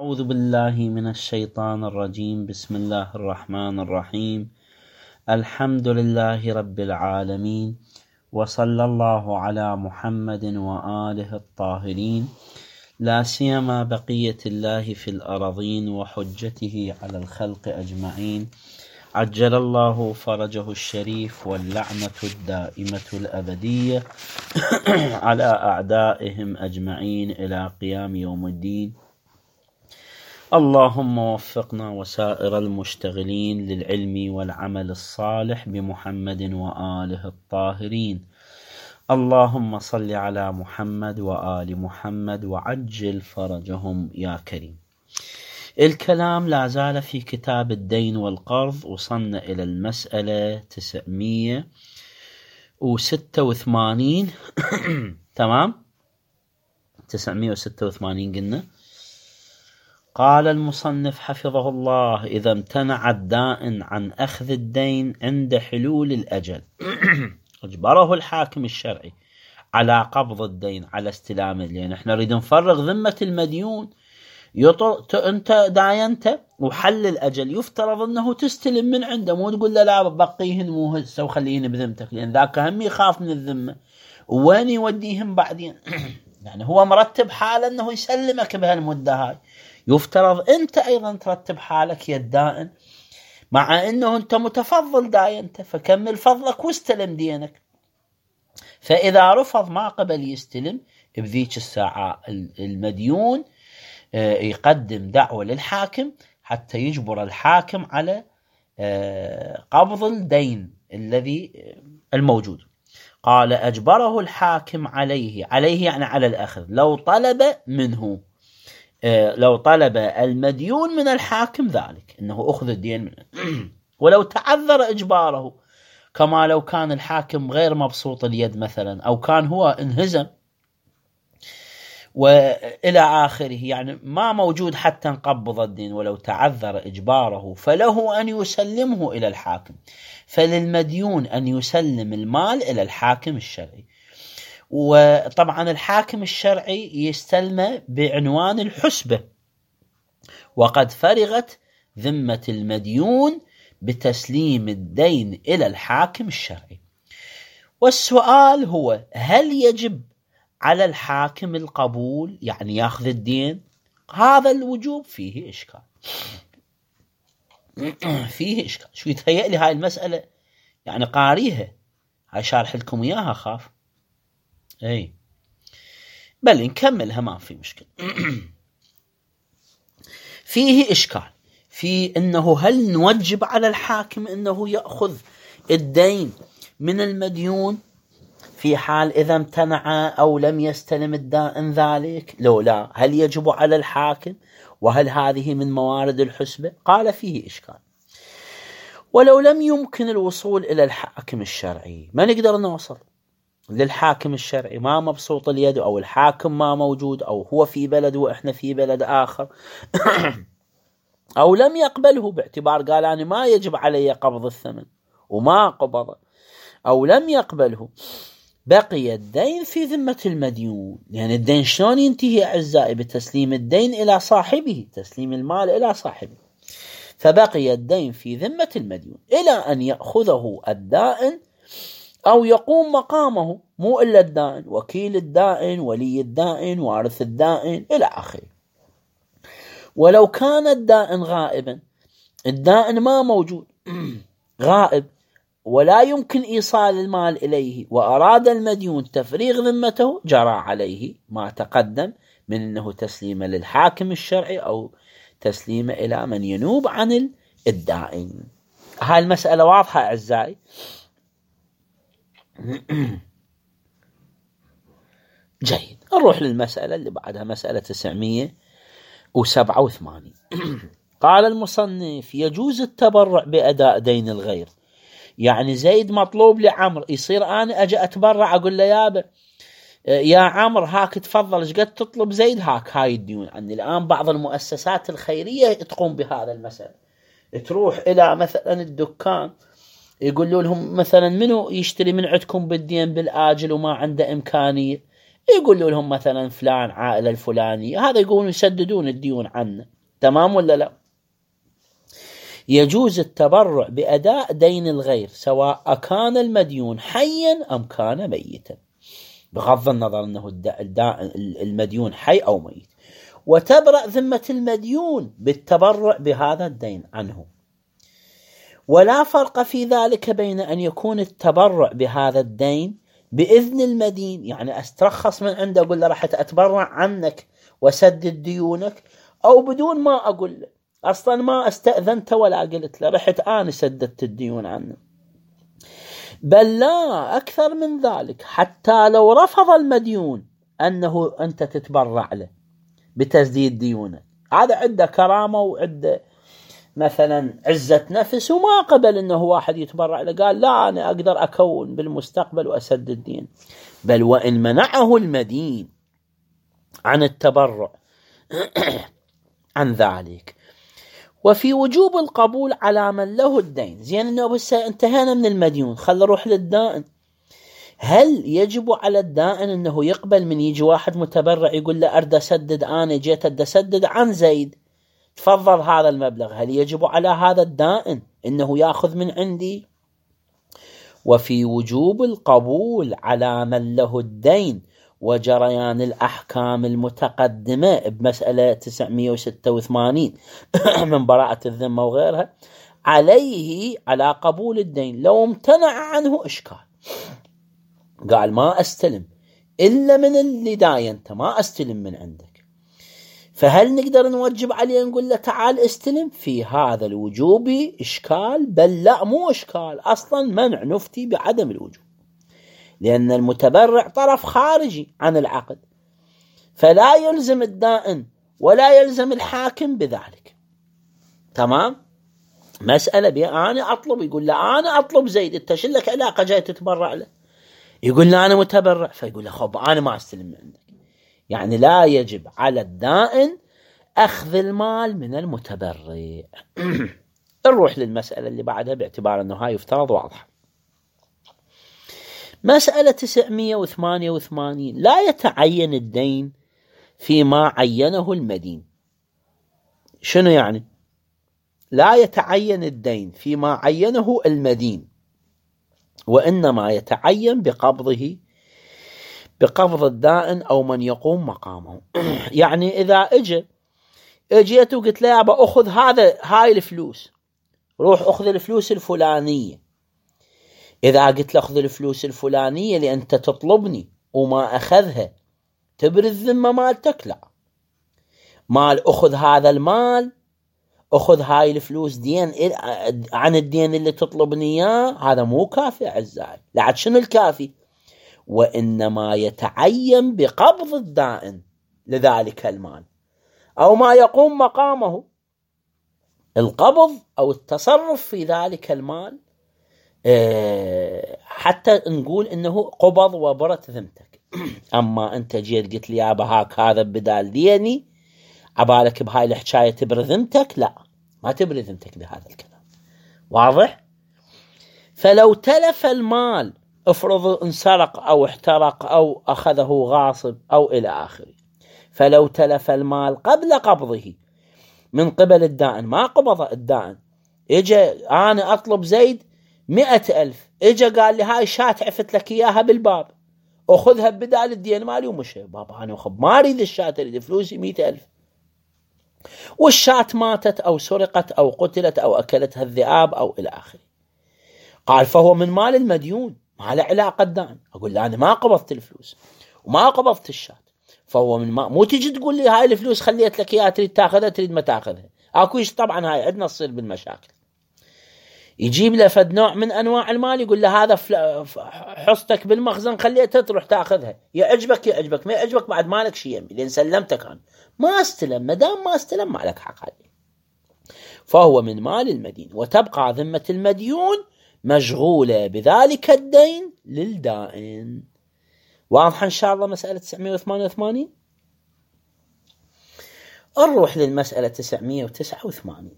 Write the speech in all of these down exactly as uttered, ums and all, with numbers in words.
أعوذ بالله من الشيطان الرجيم. بسم الله الرحمن الرحيم. الحمد لله رب العالمين، وصلى الله على محمد وآله الطاهرين، لا سيما بقية الله في الأراضين وحجته على الخلق أجمعين، عجل الله فرجه الشريف، واللعنة الدائمة الأبدية على أعدائهم أجمعين إلى قيام يوم الدين. اللهم وفقنا وسائر المشتغلين للعلم والعمل الصالح بمحمد وآله الطاهرين. اللهم صل على محمد وآل محمد وعجل فرجهم يا كريم. الكلام لا زال في كتاب الدين والقرض، وصلنا إلى المسألة تسعمية وستة وثمانين تمام، تسعمية وستة وثمانين قلنا. قال المصنف حفظه الله: إذا امتنع الدائن عن أخذ الدين عند حلول الأجل أجبره الحاكم الشرعي على قبض الدين على استلام الدين. احنا نريد نفرغ ذمة المديون. يطر... انت داينت وحل الأجل، يفترض أنه تستلم من عنده، مو تقول له لا بقيهن مو هسه وخليهن بذمتك، لأن ذاك هم يخاف من الذمة وين يوديهم بعدين. يعني هو مرتب حاله أنه يسلمك بهالمدة هاي، يفترض أنت أيضا ترتب حالك يا الدائن، مع أنه أنت متفضل داينت، فكمل فضلك واستلم دينك. فإذا رفض ما قبل يستلم، بذيك الساعة المديون يقدم دعوة للحاكم حتى يجبر الحاكم على قبض الدين الذي الموجود. قال: أجبره الحاكم عليه، عليه يعني على الأخذ، لو طلب منه، لو طلب المديون من الحاكم ذلك أنه أخذ الدين منه، ولو تعذر إجباره، كما لو كان الحاكم غير مبسوط اليد مثلا، أو كان هو انهزم وإلى آخره، يعني ما موجود حتى نقبض الدين، ولو تعذر إجباره فله أن يسلمه إلى الحاكم. فللمديون أن يسلم المال إلى الحاكم الشرعي، وطبعا الحاكم الشرعي يستلمه بعنوان الحسبة، وقد فرغت ذمة المديون بتسليم الدين إلى الحاكم الشرعي. والسؤال هو: هل يجب على الحاكم القبول، يعني ياخذ الدين؟ هذا الوجوب فيه إشكال، فيه إشكال. شو يتهيأ لي هاي المسألة يعني قاريها، هاي شارح لكم إياها خاف. اي بل نكملها ما في مشكلة. فيه إشكال في أنه هل نوجب على الحاكم أنه يأخذ الدين من المديون في حال إذا امتنع أو لم يستلم الدائن ذلك؟ لو لا، هل يجب على الحاكم؟ وهل هذه من موارد الحسبة؟ قال: فيه إشكال. ولو لم يمكن الوصول إلى الحاكم الشرعي، ما نقدر نوصل للحاكم الشرعي، ما مبسوط اليد، أو الحاكم ما موجود، أو هو في بلد وإحنا في بلد آخر أو لم يقبله باعتبار قال أنا ما يجب علي قبض الثمن وما قبض، أو لم يقبله، بقي الدين في ذمة المديون. يعني الدين شلون ينتهي أعزائي؟ بتسليم الدين إلى صاحبه، تسليم المال إلى صاحبه. فبقي الدين في ذمة المديون إلى أن يأخذه الدائن أو يقوم مقامه، مو إلا الدائن، وكيل الدائن، ولي الدائن، وارث الدائن إلى آخره. ولو كان الدائن غائبا، الدائن ما موجود غائب ولا يمكن إيصال المال إليه، وأراد المديون تفريغ ذمته، جرى عليه ما تقدم من أنه تسليم للحاكم الشرعي أو تسليم إلى من ينوب عن الدائن. هاي المسألة واضحة أعزائي؟ جيد، نروح للمسألة اللي بعدها، مسألة تسعمية وسبعة وثمانين. قال المصنف: يجوز التبرع بأداء دين الغير. يعني زيد مطلوب لعمر، يصير أنا أجي أتبرع أقول له يابا يا عمر هاك تفضل، ايش قد تطلب زيد، هاك هاي الديون عندي. الآن بعض المؤسسات الخيرية تقوم بهذا المسألة، تروح إلى مثلا الدكان يقولوا لهم مثلا منو يشتري من عندكم بالدين بالآجل وما عنده إمكانية، يقولوا لهم مثلا فلان عائلة الفلانية، هذا يقولون يسددون الديون عنه. تمام ولا لا؟ يجوز التبرع بأداء دين الغير سواء كان المديون حيا أم كان ميتا، بغض النظر أنه المديون حي أو ميت، وتبرأ ذمة المديون بالتبرع بهذا الدين عنه. ولا فرق في ذلك بين أن يكون التبرع بهذا الدين بإذن المدين، يعني أسترخص من عنده أقول له راح أتبرع عنك وسدد ديونك، أو بدون ما أقول له أصلا ما استأذنت ولا قلت له، رحت أنا سددت الديون عنه. بل لا، أكثر من ذلك، حتى لو رفض المديون أنه أنت تتبرع له بتسديد ديونه، هذا عنده كرامة وعنده مثلا عزة نفس وما قبل أنه واحد يتبرع له، قال لا أنا أقدر أكون بالمستقبل وأسدد الدين، بل وإن منعه المدين عن التبرع عن ذلك. وفي وجوب القبول على من له الدين، زين أنه بس انتهينا من المديون، خل نروح للدائن. هل يجب على الدائن أنه يقبل من يجي واحد متبرع يقول له أرد أسدد، أنا جيت أرد أسدد عن زيد، تفضل هذا المبلغ، هل يجب على هذا الدائن أنه يأخذ من عندي؟ وفي وجوب القبول على من له الدين وجريان الأحكام المتقدمة بمسألة تسعمئة وستة وثمانين من براءة الذمة وغيرها عليه على قبول الدين، لو امتنع عنه إشكال، قال ما أستلم إلا من اللي داينت، ما أستلم من عندك، فهل نقدر نوجب عليه نقول له تعال استلم؟ في هذا الوجوب إشكال، بل لا مو إشكال أصلا، منع، نفتي بعدم الوجوب، لأن المتبرع طرف خارجي عن العقد، فلا يلزم الدائن ولا يلزم الحاكم بذلك. تمام؟ مسألة بي أنا أطلب، يقول له أنا أطلب زيد، أنت شو لك علاقة جاي تتبرع له؟ يقول له أنا متبرع، فيقول له خب أنا ما أستلم من عندك. يعني لا يجب على الدائن أخذ المال من المتبرع. نروح للمسألة اللي بعدها باعتبار أنه هاي يفترض واضحة. مسألة تسعمئة وثمانية وثمانين، لا يتعين الدين فيما عينه المدين. شنو يعني؟ لا يتعين الدين فيما عينه المدين، وإنما يتعين بقبضه، بقبض الدائن أو من يقوم مقامه. يعني إذا اجى اجيت وقلت له يابا أخذ هذا هاي الفلوس، روح أخذ الفلوس الفلانية، إذا قلت له أخذ الفلوس الفلانية لأنت تطلبني وما أخذها تبري الذمة مالتك؟ لا، مال أخذ هذا المال، أخذ هاي الفلوس دين عن الدين اللي تطلبني إياه، هذا مو كافي أعزائي. لعد شنو الكافي؟ وإنما يتعين بقبض الدائن لذلك المال أو ما يقوم مقامه، القبض أو التصرف في ذلك المال، حتى نقول إنه قبض وبرت ذمتك. أما أنت جيت قلت لي يا بهاك هذا بدال ديني، عبالك بهاي الحكاية تبر ذمتك؟ لا، ما تبر ذمتك بهذا الكلام. واضح؟ فلو تلف المال، افرض انسرق أو احترق أو أخذه غاصب أو إلى آخره، فلو تلف المال قبل قبضه من قبل الدائن، ما قبض الدائن، إجا أنا أطلب زيد مئة ألف، إجا قال لي هاي شاة عفت لك إياها بالباب، أخذها بدال الدين مالي ومشي. بابا أنا أخذ ما أريد الشاة، أريد فلوسي مئة ألف، والشاة ماتت أو سرقت أو قتلت أو أكلتها الذئاب أو إلى آخره. قال فهو من مال المديون، ما له علاقة الدائن. أقول له أنا ما قبضت الفلوس وما قبضت الشاة، فهو من ما مو تجي تقول لي هاي الفلوس خليت لك إياها، تريد تأخذها تريد ما تأخذها. أكويش طبعا هاي عندنا تصير بالمشاكل، يجيب له فد نوع من أنواع المال يقول له هذا حصتك بالمخزن خليتها تروح تأخذها، يعجبك يعجبك، ما يعجبك بعد مالك شيء يمي، لأن سلمتك أنا ما استلم، مدام ما استلم ما لك حق عليه، فهو من مال المدين، وتبقى ذمة المديون مشغولة بذلك الدين للدائن. واضح إن شاء الله مسألة تسعمئة وثمانية وثمانين؟ نروح للمسألة تسعمئة وتسعة وثمانين.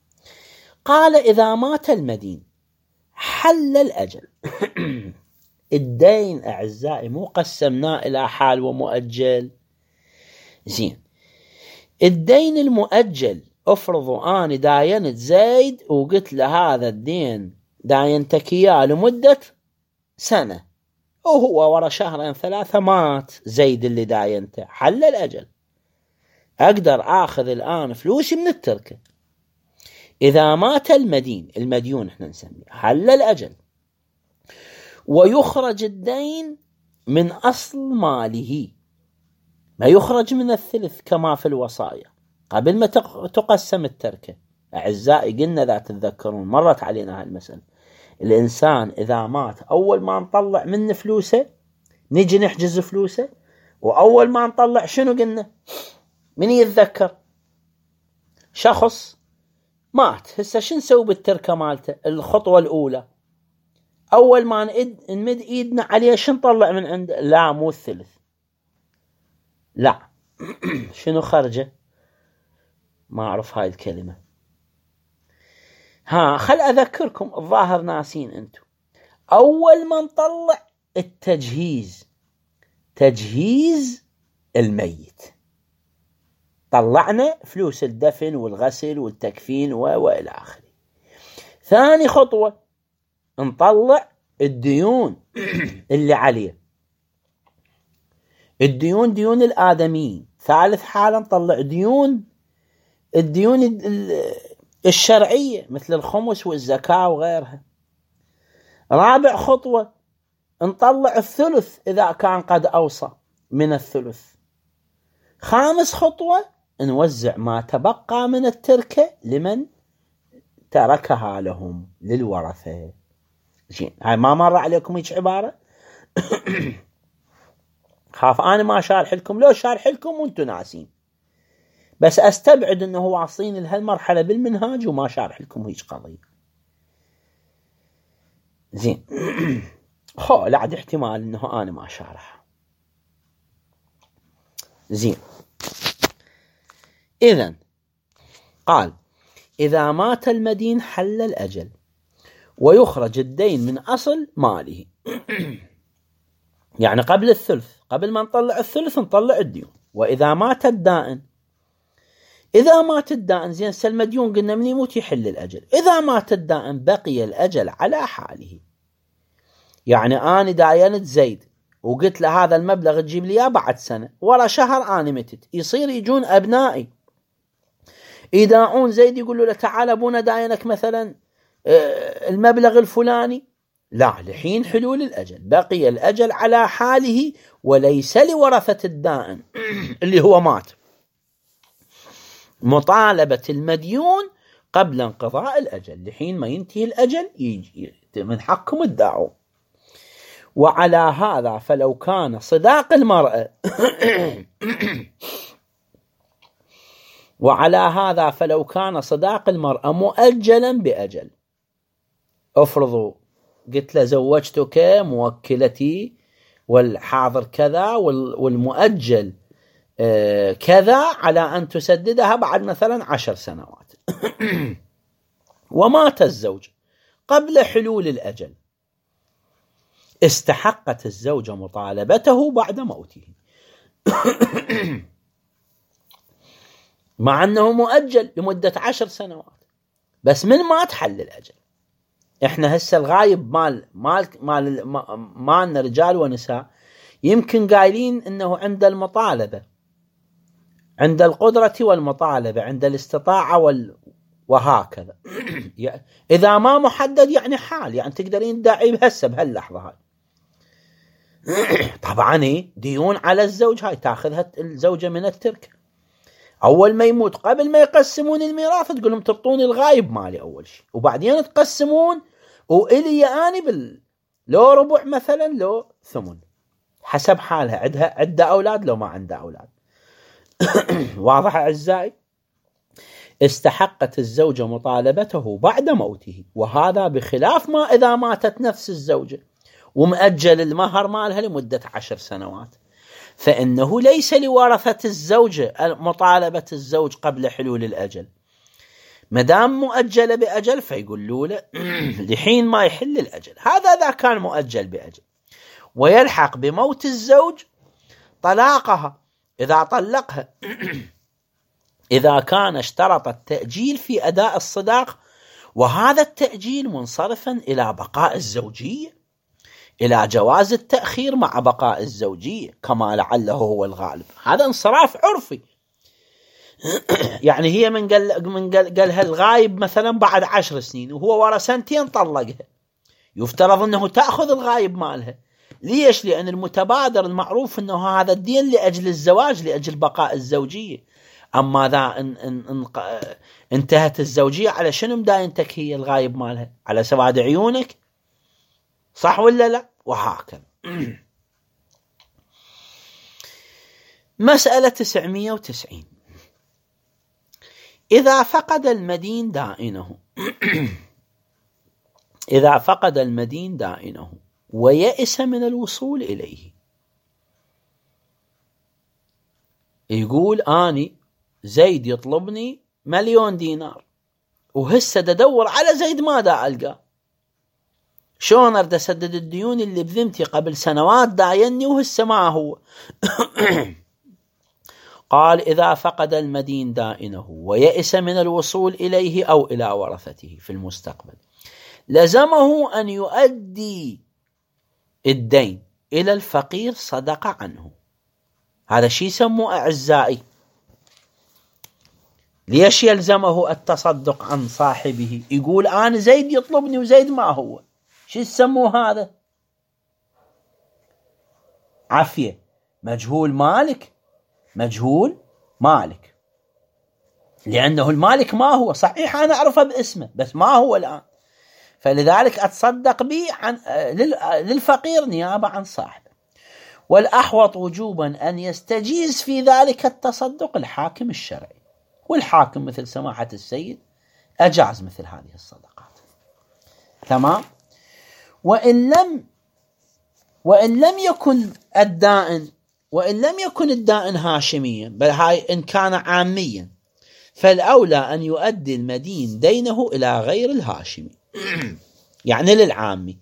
قال إذا مات المدين حل الأجل. الدين أعزائي مو قسمناه إلى حال ومؤجل. زين، الدين المؤجل افرضوا أنا داينت زيد وقلت له هذا الدين داينتك إياه لمدة سنة، وهو ورا شهرين ثلاثة مات زيد اللي داينته، حل الأجل، أقدر آخذ الآن فلوسي من التركة. إذا مات المدين، المديون احنا نسميه، حل الأجل ويخرج الدين من أصل ماله، ما يخرج من الثلث كما في الوصايا قبل ما تقسم التركة. أعزائي قلنا ذا تتذكرون مرت علينا هالمسألة، الإنسان إذا مات أول ما نطلع من فلوسه نجي نحجز فلوسه، وأول ما نطلع شنو قلنا؟ من يتذكر؟ شخص مات هسه شو نسوي بالتركة مالته؟ الخطوة الأولى أول ما نمد إيدنا عليه شو نطلع من عنده؟ لا مو الثلث، لا شنو خرجه؟ ما أعرف هاي الكلمة. ها خل أذكركم، الظاهر ناسين أنتم. أول ما نطلع التجهيز، تجهيز الميت، طلعنا فلوس الدفن والغسل والتكفين وإلى آخره. ثاني خطوة نطلع الديون اللي عليه، الديون ديون الآدميين. ثالث حالة نطلع ديون الديون الشرعية مثل الخمس والزكاة وغيرها. رابع خطوة نطلع الثلث إذا كان قد أوصى من الثلث. خامس خطوة نوزع ما تبقى من التركة لمن تركها لهم، للورثة. هاي ما مر عليكم هيك عبارة؟ خاف أنا ما شارح لكم، لو شارح لكم وانتم ناسين، بس أستبعد أنه واصلين لهالمرحلة بالمنهاج وما شارح لكم هيك قضية. زين خو لا عاد احتمال أنه أنا ما شارح. زين، إذن قال إذا مات المدين حل الأجل ويخرج الدين من أصل ماله. يعني قبل الثلث، قبل ما نطلع الثلث نطلع الديون. وإذا مات الدائن، إذا مات الدائن زين المديون قلنا من يموت يحل الأجل. إذا مات الدائن بقي الأجل على حاله. يعني أنا داينت زيد وقلت له هذا المبلغ تجيب لي بعد سنة، ورا شهر أنا متت، يصير يجون أبنائي يداعون زيد يقولوا له تعال أبونا داينك مثلا المبلغ الفلاني، لا لحين حلول الأجل بقي الأجل على حاله وليس لورثة الدائن اللي هو مات مطالبة المديون قبل انقضاء الأجل، لحين ما ينتهي الأجل يجي من حقكم الدعوة. وعلى هذا فلو كان صداق المرأة وعلى هذا فلو كان صداق المرأة مؤجلا بأجل، افرضوا قلت له زوجتك موكلتي والحاضر كذا والمؤجل كذا على أن تسددها بعد مثلا عشر سنوات ومات الزوج قبل حلول الأجل، استحقت الزوجة مطالبته بعد موته مع أنه مؤجل لمدة عشر سنوات، بس من مات حل الأجل. إحنا هسه الغايب مال مال مال مالنا رجال ونساء يمكن قايلين إنه عند المطالبة، عند القدرة والمطالبة، عند الاستطاعة وال وهكذا. إذا ما محدد يعني حال، يعني تقدرين تدعي هسه بهاللحظة هاي. طبعا إيه ديون على الزوج هاي تأخذها الزوجة من التركة أول ما يموت، قبل ما يقسمون الميراث تقول لهم تعطوني الغايب مالي أول شيء، وبعدين تقسمون وإلي أنا بال لو ربع مثلا لو ثمن حسب حالها، عندها عدة أولاد لو ما عندها أولاد. واضح أعزائي؟ استحقت الزوجة مطالبته بعد موته، وهذا بخلاف ما إذا ماتت نفس الزوجة ومأجل المهر مالها لمدة عشر سنوات، فإنه ليس لورثة الزوجة مطالبة الزوج قبل حلول الأجل، مدام مؤجل بأجل فيقولوا له لحين ما يحل الأجل. هذا إذا كان مؤجل بأجل. ويلحق بموت الزوج طلاقها إذا طلقها إذا كان اشترط التأجيل في أداء الصداق، وهذا التأجيل منصرفا إلى بقاء الزوجية، إلى جواز التأخير مع بقاء الزوجية كما لعله هو الغالب. هذا انصراف عرفي. يعني هي من قال من قال قالها الغايب مثلا بعد عشر سنين وهو ورا سنتين طلقها، يفترض أنه تأخذ الغايب مالها. ليش؟ لأن المتبادر المعروف أنه هذا الدين لأجل الزواج، لأجل بقاء الزوجية. أما ذا إن إن إن انتهت الزوجية على شنو مداينتك هي الغايب مالها؟ على سواد عيونك؟ صح ولا لا؟ وهكذا. مسألة تسعمائة وتسعين. إذا فقد المدين دائنه إذا فقد المدين دائنه ويئس من الوصول إليه، يقول أني زيد يطلبني مليون دينار وهسه ددور على زيد ما دا ألقى، شلون أرد أسدد الديون اللي بذمتي قبل سنوات دايني وهسه ما هو؟ قال إذا فقد المدين دائنه ويئس من الوصول إليه أو إلى ورثته في المستقبل، لزمه أن يؤدي الدين إلى الفقير صدق عنه. هذا شيء يسموه أعزائي. ليش يلزمه التصدق عن صاحبه؟ يقول أنا زيد يطلبني وزيد ما هو. شو يسموه هذا؟ عافية. مجهول مالك، مجهول مالك، لأنه المالك ما هو. صحيح أنا أعرفه باسمه بس ما هو الآن، فلذلك أتصدق به عن للفقير نيابة عن صاحبه. والأحوط وجوبا أن يستجيز في ذلك التصدق الحاكم الشرعي، والحاكم مثل سماحة السيد أجاز مثل هذه الصدقات. تمام. وإن لم وإن لم يكن الدائن وإن لم يكن الدائن هاشميا، بل هاي إن كان عاميا، فالأولى أن يؤدي المدين دينه إلى غير الهاشمي، يعني للعامي.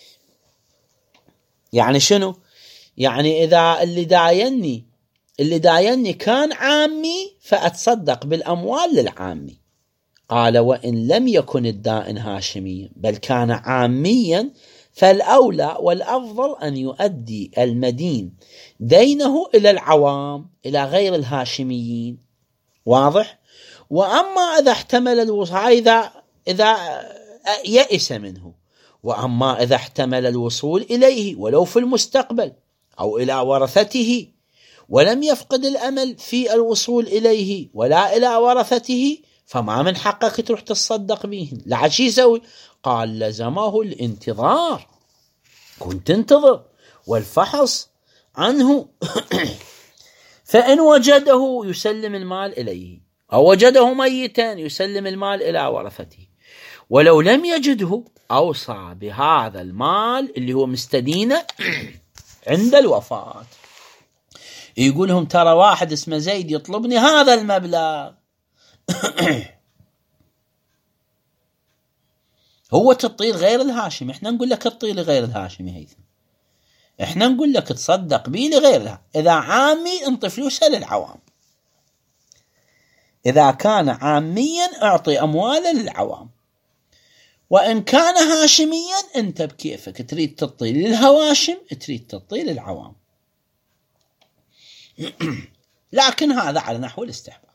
يعني شنو؟ يعني إذا اللي دايني اللي دايني كان عامي فأتصدق بالأموال للعامي. قال وإن لم يكن الدائن هاشميا بل كان عاميا، فالأولى والأفضل أن يؤدي المدين دينه إلى العوام، إلى غير الهاشميين. واضح؟ وأما إذا احتمل الوصول، إذا إذا يئس منه، وأما إذا احتمل الوصول إليه ولو في المستقبل أو إلى ورثته ولم يفقد الأمل في الوصول إليه ولا إلى ورثته، فما من حقك تروح تصدق به. لا شي يسوي؟ قال لزمه الانتظار، كنت انتظر والفحص عنه. فإن وجده يسلم المال إليه، أو وجده ميتا يسلم المال إلى ورثته. ولو لم يجده أوصى بهذا المال اللي هو مستدينه عند الوفاة. يقولهم ترى واحد اسمه زيد يطلبني هذا المبلغ، هو تطيل غير الهاشمي، احنا نقول لك تطيل غير الهاشمي هيثم، احنا نقول لك تصدق بيه لغيرها. إذا عامي انطي فلوسها للعوام، إذا كان عاميا اعطي أمواله للعوام، وإن كان هاشميا أنت بكيفك، تريد تطيل للهواشم تريد تطيل للعوام. لكن هذا على نحو الاستحباب.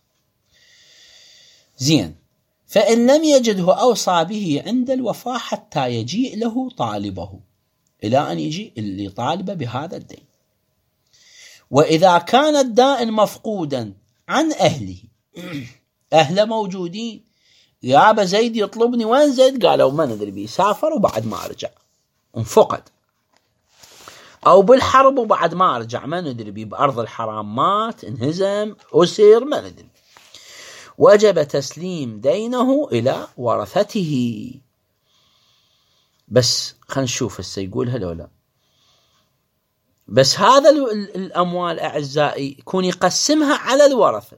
زين. فإن لم يجده أوصى به عند الوفاة حتى يجيء له طالبه، إلى أن يجي اللي طالبه بهذا الدين. وإذا كان الدائن مفقودا عن أهله، أهله موجودين، يا أبا زيد يطلبني، وين زيد؟ قالوا ما ندري بيه، سافر وبعد ما رجع، انفقد، أو بالحرب وبعد ما رجع ما ندري بيه، بأرض الحرام مات، انهزم، أسير، ما ندري. وجب تسليم دينه إلى ورثته. بس خلينا نشوف هسه يقولها لو لا. بس هذا الأموال أعزائي يكون يقسمها على الورثة.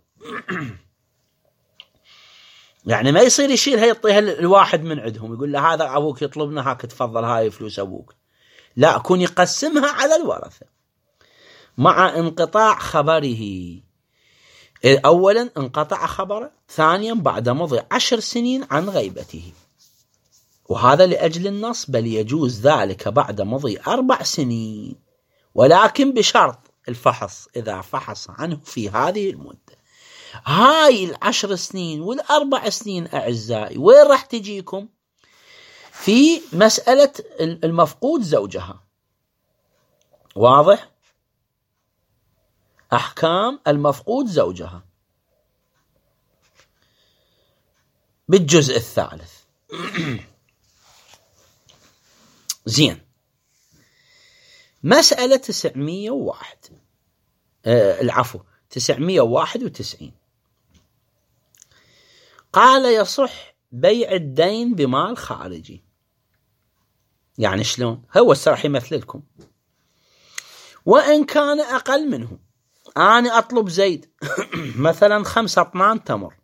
يعني ما يصير يشيلها يعطيها الواحد من عندهم، يقول له هذا أبوك يطلبنا، هاك تفضل هاي فلوس أبوك. لا، كون يقسمها على الورثة مع انقطاع خبره. أولا انقطع خبره، ثانيا بعد مضي عشر سنين عن غيبته، وهذا لأجل النص بل يجوز ذلك بعد مضي أربع سنين، ولكن بشرط الفحص، إذا فحص عنه في هذه المدة. هاي العشر سنين والأربع سنين أعزائي وين راح تجيكم؟ في مسألة المفقود زوجها. واضح؟ أحكام المفقود زوجها بالجزء الثالث. زين. مسألة تسعمية وواحد آه العفو تسعمية وواحد وتسعين، قال يصح بيع الدين بمال خارجي. يعني شلون؟ هو راح يمثل لكم. وإن كان أقل منه، أنا أطلب زيد مثلا خمسة أطنان تمر،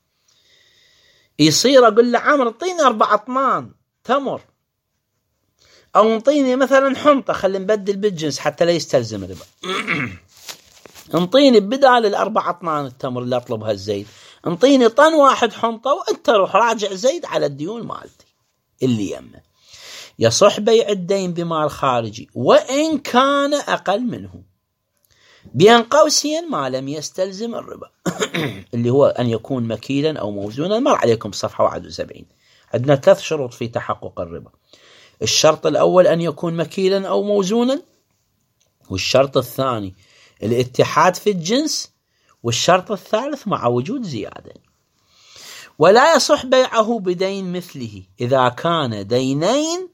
يصير أقول له عمر اعطيني أربعة أطنان تمر، أو انطيني مثلا حنطة، خلي نبدل بالجنس حتى لا يستلزم الربا. انطيني بدال الأربعة أطنان التمر اللي أطلبها الزيد، انطيني طن واحد حنطة، وأنت روح راجع زيد على الديون مالتي اللي يمه. يصح بيع الدين بمال خارجي وإن كان أقل منه، بين قوسين ما لم يستلزم الربا اللي هو أن يكون مكيلا أو موزونا. مر عليكم صفحة واحد وسبعين. عندنا ثلاث شروط في تحقق الربا. الشرط الأول أن يكون مكيلا أو موزونا، والشرط الثاني الاتحاد في الجنس، والشرط الثالث مع وجود زيادة. ولا يصح بيعه بدين مثله إذا كان دينين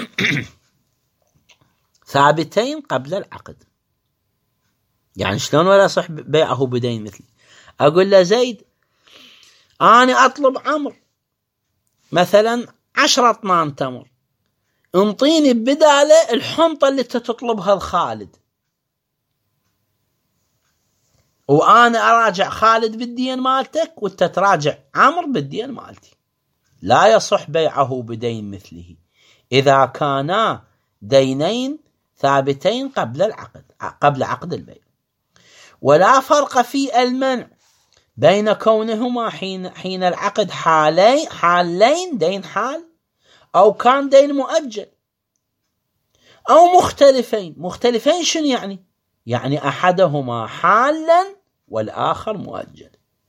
ثابتين قبل العقد. يعني شلون ولا يصح بيعه بدين مثله؟ أقول له زيد أنا أطلب عمر مثلا عشرة أطنان تمر، انطيني بداله الحنطة اللي تطلبها الخالد، وأنا أراجع خالد بالدين مالتك وأنت تراجع عمر بالدين مالتي. لا يصح بيعه بدين مثله إذا كانا دينين ثابتين قبل العقد قبل عقد البيع. ولا فرق في المنع بين كونهما حين حين العقد حالين حالين دين حال، أو كان دين مؤجل، أو مختلفين. مختلفين شنو يعني؟ يعني أحدهما حالا والآخر مؤجل.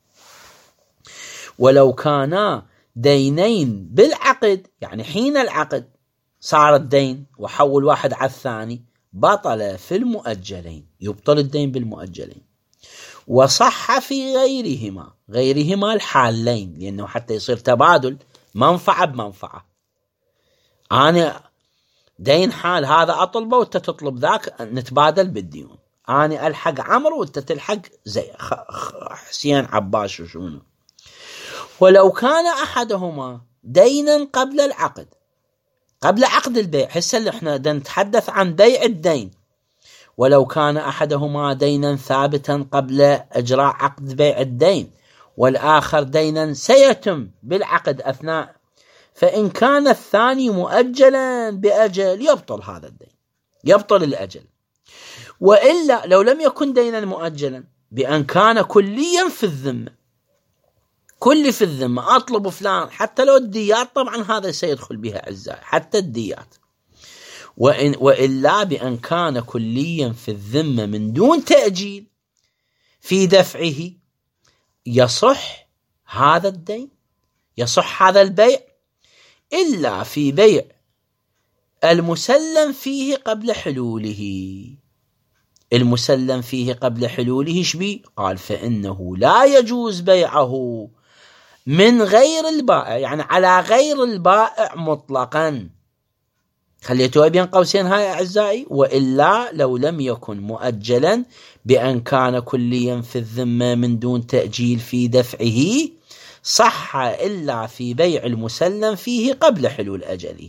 ولو كانا دينين بالعقد، يعني حين العقد صار الدين وحول واحد على الثاني، بطل في المؤجلين، يبطل الدين بالمؤجلين. وصح في غيرهما، غيرهما الحالين، لأنه حتى يصير تبادل منفعة بمنفعة. أنا دين حال هذا أطلبه وأنت تطلب ذاك، نتبادل بالديون. أنا ألحق عمرو وأنت تلحق زي حسين عباس وشونو. ولو كان أحدهما دينا قبل العقد قبل عقد البيع، هسه اللي احنا نتحدث عن بيع الدين. ولو كان أحدهما دينا ثابتا قبل إجراء عقد بيع الدين، والآخر دينا سيتم بالعقد أثناء، فإن كان الثاني مؤجلا بأجل يبطل هذا الدين، يبطل الأجل. وإلا لو لم يكن دينا مؤجلا بأن كان كليا في الذمة، كل في الذمة، أطلب فلان حتى لو الديات، طبعا هذا سيدخل بها أجزاء حتى الديات. وإن وإلا بأن كان كليا في الذمة من دون تأجيل في دفعه، يصح هذا الدين، يصح هذا البيع، إلا في بيع المسلم فيه قبل حلوله. المسلم فيه قبل حلوله شبي؟ قال فإنه لا يجوز بيعه من غير البائع، يعني على غير البائع مطلقا. خليتوها بين قوسين هاي أعزائي. وإلا لو لم يكن مؤجلا بأن كان كليا في الذمة من دون تأجيل في دفعه، صح إلا في بيع المسلم فيه قبل حلول أجله،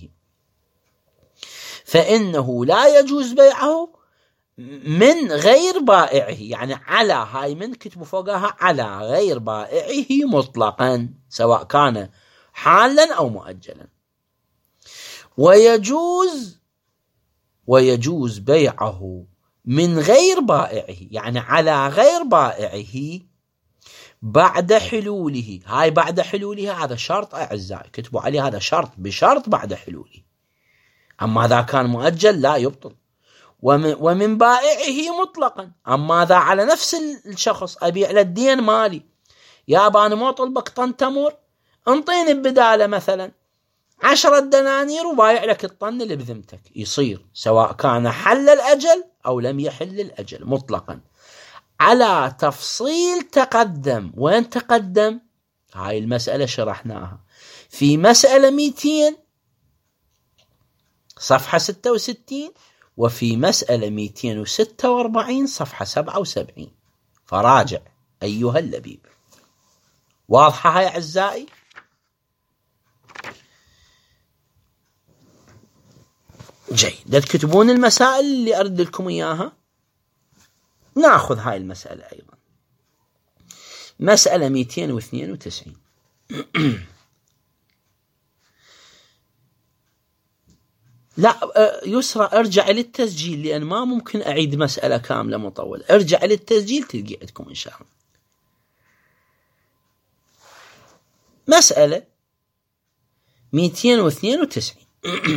فإنه لا يجوز بيعه من غير بائعه، يعني على هاي من كتبوا فوقها على غير بائعه مطلقا، سواء كان حالا أو مؤجلا. ويجوز ويجوز بيعه من غير بائعه، يعني على غير بائعه بعد حلوله. هاي بعد حلوله هذا شرط أعزائي، كتبوا عليه هذا شرط، بشرط بعد حلوله. أما إذا كان مؤجل لا يبطل. ومن, ومن بائعه مطلقا. أما إذا على نفس الشخص أبيع للدين مالي، يا أنا مو طلبك طن تمر، انطيني بداله مثلا عشرة دنانير وبايع لك الطن اللي بذمتك، يصير سواء كان حل الأجل أو لم يحل الأجل مطلقا، على تفصيل تقدم. وين تقدم؟ هاي المسألة شرحناها في مسألة مئتين صفحة ستة وستين، وفي مسألة مئتين وستة وأربعين صفحة سبعة وسبعين، فراجع أيها اللبيب. واضحة هاي أعزائي؟ جيد، تكتبون المسائل اللي أرد لكم إياها. نأخذ هاي المسألة أيضا، مسألة مئتين واثنين وتسعين. لا يسرى، ارجع للتسجيل لأن ما ممكن أعيد مسألة كاملة مطولة. ارجع للتسجيل تلقي عندكم إن شاء الله. مسألة مئتين واثنين وتسعين.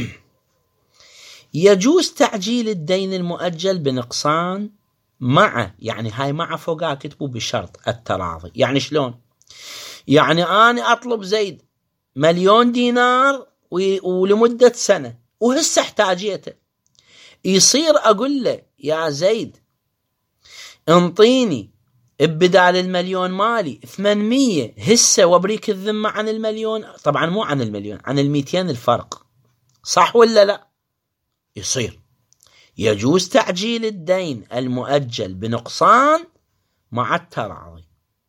يجوز تعجيل الدين المؤجل بنقصان مع، يعني هاي مع فوقها كتبوا بشرط التراضي. يعني شلون؟ يعني أنا أطلب زيد مليون دينار ولمدة سنة وهسه احتاجيته، يصير أقول له يا زيد انطيني بدال المليون مالي ثمانمية هسه وابريك الذمة عن المليون. طبعا مو عن المليون، عن المئتين الفرق، صح ولا لا؟ يصير يجوز تعجيل الدين المؤجل بنقصان مع التراضي،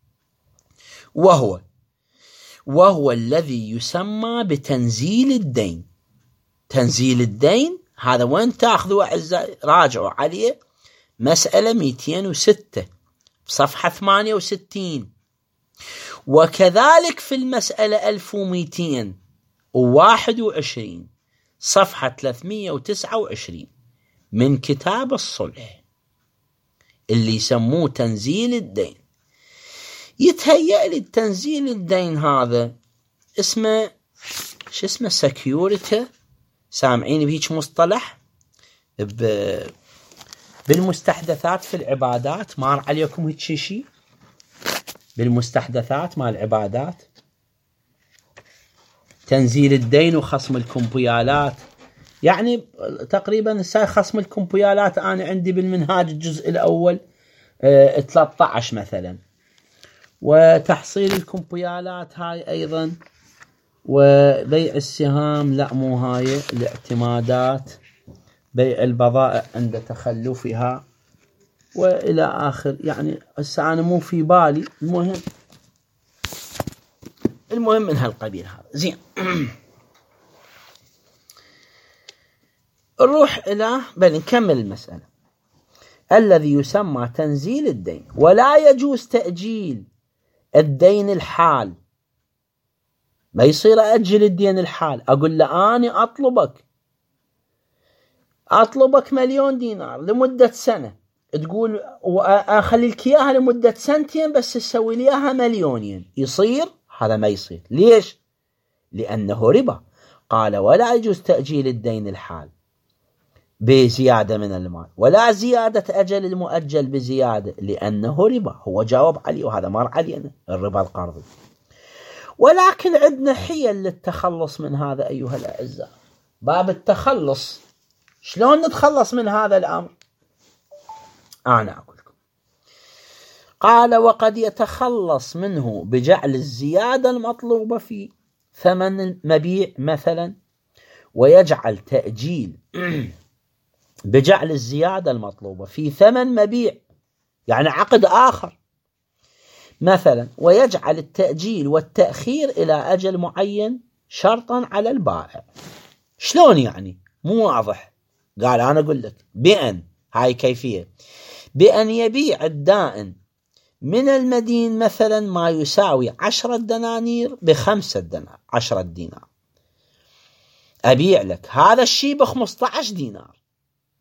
وهو وهو الذي يسمى بتنزيل الدين. تنزيل الدين هذا وين تأخذوا أعزائي؟ راجعوا عليه مسألة مئتين وستة صفحة ثمانية وستين، وكذلك في المسألة ألف ومئتين وواحد وعشرين صفحة ثلاثمئة وتسعة وعشرين من كتاب الصلح اللي يسموه تنزيل الدين. يتهيأ لي تنزيل الدين هذا اسمه شو اسمه سكيورتي، سامعين بهيك مصطلح بالمستحدثات في العبادات؟ مار عليكم هيك شيء بالمستحدثات مال العبادات؟ تنزيل الدين وخصم الكمبيالات، يعني تقريبا خصم الكمبيالات أنا عندي بالمنهاج الجزء الأول اه ثلاثة عشر مثلا، وتحصيل الكمبيالات هاي أيضا، وبيع السهام لا مو هاي، الاعتمادات، بيع البضائع عند تخلفها، وإلى آخر. يعني هسه أنا مو في بالي. المهم المهم من هالقبيل هذا. زين. نروح إلى بل نكمل المسألة. الذي يسمى تنزيل الدين، ولا يجوز تأجيل الدين الحال. ما يصير أجل الدين الحال، أقول له أنا أطلبك أطلبك مليون دينار لمدة سنة، تقول وأخلي لك إياها لمدة سنتين بس تسوي لي إياها مليونين. يصير؟ هذا ما يصير. ليش؟ لأنه ربا. قال ولا يجوز تأجيل الدين الحال بزيادة من المال، ولا زيادة أجل المؤجل بزيادة، لأنه ربا. هو جاوب عليه وهذا مر علينا الربا القرضي. ولكن عندنا حيل للتخلص من هذا أيها الأعزاء. باب التخلص، شلون نتخلص من هذا الأمر؟ أنا أقول لكم. قال وقد يتخلص منه بجعل الزيادة المطلوبة في ثمن المبيع مثلا، ويجعل تأجيل بجعل الزيادة المطلوبة في ثمن مبيع، يعني عقد آخر مثلا، ويجعل التأجيل والتأخير إلى أجل معين شرطا على البائع. شلون يعني؟ مو واضح. قال أنا أقول لك بأن، هاي كيفية، بأن يبيع الدائن من المدين مثلا ما يساوي عشرة دنانير بخمسة دنانير، عشرة دينار. أبيع لك هذا الشيء بخمسة عشر دينار،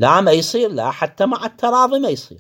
لا ما يصير، لا حتى مع التراضي ما يصير.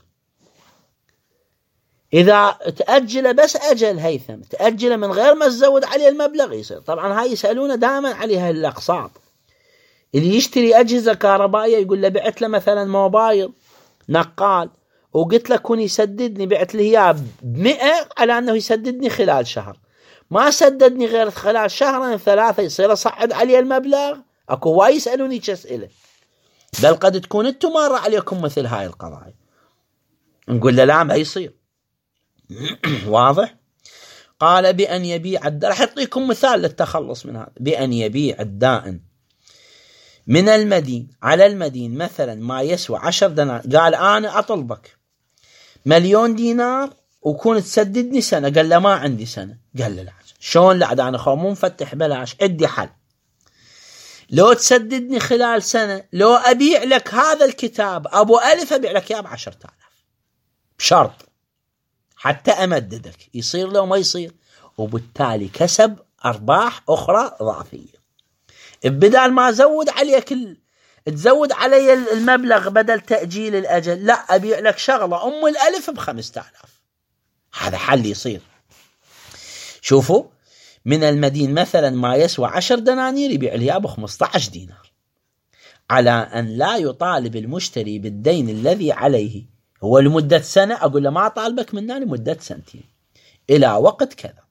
إذا تأجل بس أجل هيثم، تأجل من غير ما تزود عليه المبلغ يصير. طبعا هاي يسألون دائما عليها الأقساط. اللي يشتري أجهزة كهربائية يقول له بعت له مثلا موبايل نقال وقلت له كون يسددني، بعت له إياه بمئة على أنه يسددني خلال شهر، ما سددني غير خلال شهرين ثلاثة، يصير أصعد عليه المبلغ؟ أكو هواي يسألوني كأسئلة، بل قد تكون أنتم مر عليكم مثل هاي القضايا. نقول له لا ما يصير. واضح؟ قال بأن يبيع الدائن، راح يعطيكم مثال للتخلص من هذا. بأن يبيع الدائن من المدين على المدين مثلا ما يسوى عشر دنانير. قال أنا أطلبك مليون دينار وكون تسددني سنة. قال له ما عندي سنة. قال له لا. شلون لا؟ أنا خو مو مفتح بلاش، عندي حل. لو تسددني خلال سنة، لو أبيع لك هذا الكتاب أبو ألف أبيع لك إياه بعشرة آلاف بشرط حتى أمددك. يصير لو ما يصير؟ وبالتالي كسب أرباح أخرى إضافية. بدل ما أزود عليك ال... تزود علي المبلغ بدل تأجيل الأجل، لا أبيع لك شغلة أم الألف بخمسة آلاف. هذا حل يصير. شوفوا، من المدين مثلا ما يسوى عشر دنانير يبيع لها بخمسة عشر دينار، على أن لا يطالب المشتري بالدين الذي عليه هو لمدة سنة. أقول له ما طالبك منه لمدة سنتين إلى وقت كذا.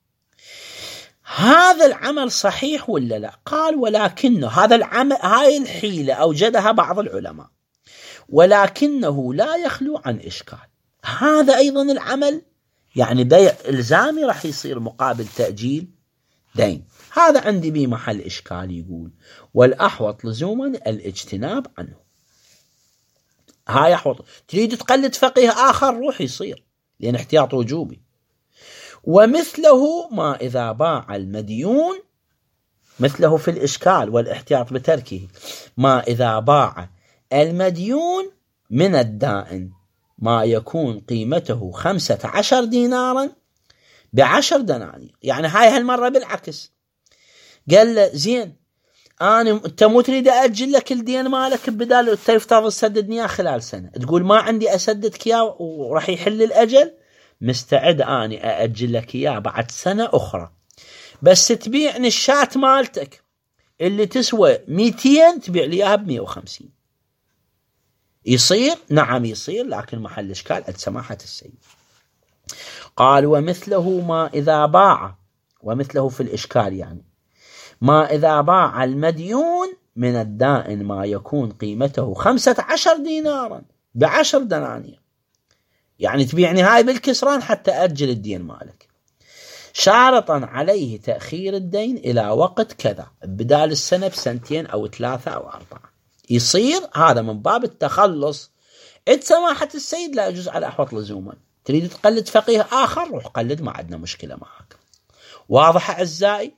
هذا العمل صحيح ولا لا؟ قال ولكنه هذا العمل، هاي الحيلة أوجدها بعض العلماء، ولكنه لا يخلو عن إشكال. هذا أيضا العمل يعني بيع إلزامي راح يصير مقابل تأجيل دين. هذا عندي به محل إشكال. يقول والأحوط لزوما الاجتناب عنه. هاي أحوط. تريد تقلد فقيه آخر روح يصير، لأن احتياط وجوبي. ومثله ما إذا باع المديون، مثله في الإشكال والاحتياط بتركه، ما إذا باع المديون من الدائن ما يكون قيمته خمسة عشر دينارا بعشر دنانير. يعني هاي هالمرة بالعكس. قال له زين أنا أنت مو تريد أأجل لك الدين مالك بدال تفترض تسددني خلال سنة، تقول ما عندي أسددك إياه وراح يحل الأجل، مستعد أني أأجل لك إياه بعد سنة أخرى، بس تبيعني الشات مالتك اللي تسوى مئتين تبيع لي إياها بمئة وخمسين. يصير؟ نعم يصير، لكن محل إشكال عند سماحة السيد. قال ومثله ما إذا باع، ومثله في الإشكال يعني ما إذا باع المديون من الدائن ما يكون قيمته خمسة عشر دينارا بعشر دنانير. يعني تبيعني هاي بالكسران حتى أجل الدين مالك، شارطا عليه تأخير الدين إلى وقت كذا، بدال السنة بسنتين أو ثلاثة أو أربعة. يصير هذا من باب التخلص. عند سماحة السيد لا يجوز على أحوط لزوما. تريد تقلد فقيه آخر روح قلد، ما عندنا مشكلة معك. واضح أعزائي؟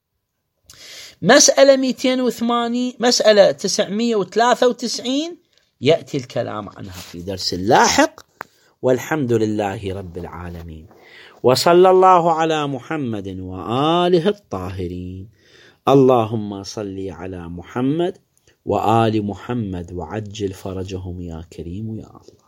مسألة مئتين وثمانين، مسألة تسعمئة وثلاثة وتسعين يأتي الكلام عنها في درس لاحق، والحمد لله رب العالمين، وصلى الله على محمد وآله الطاهرين. اللهم صل على محمد وآل محمد وعجل فرجهم يا كريم يا الله.